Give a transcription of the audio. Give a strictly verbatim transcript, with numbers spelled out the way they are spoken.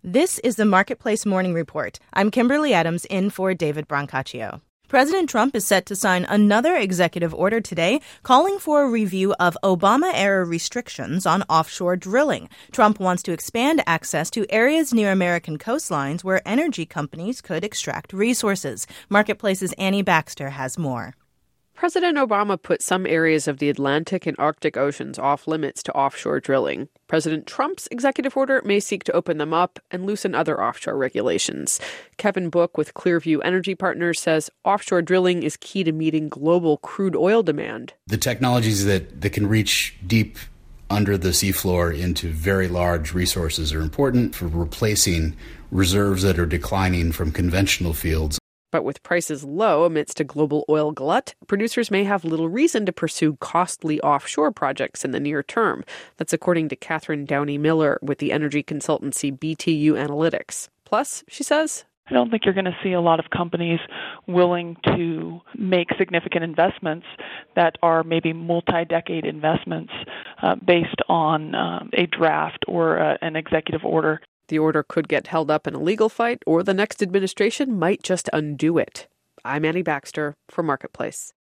This is the Marketplace Morning Report. I'm Kimberly Adams in for David Brancaccio. President Trump is set to sign another executive order today calling for a review of Obama-era restrictions on offshore drilling. Trump wants to expand access to areas near American coastlines where energy companies could extract resources. Marketplace's Annie Baxter has more. President Obama put some areas of the Atlantic and Arctic Oceans off limits to offshore drilling. President Trump's executive order may seek to open them up and loosen other offshore regulations. Kevin Book with Clearview Energy Partners says offshore drilling is key to meeting global crude oil demand. The technologies that, that can reach deep under the seafloor into very large resources are important for replacing reserves that are declining from conventional fields. But with prices low amidst a global oil glut, producers may have little reason to pursue costly offshore projects in the near term. That's according to Catherine Downey Miller with the energy consultancy B T U Analytics. Plus, she says, I don't think you're going to see a lot of companies willing to make significant investments that are maybe multi-decade investments uh, based on uh, a draft or uh, an executive order. The order could get held up in a legal fight, or the next administration might just undo it. I'm Annie Baxter for Marketplace.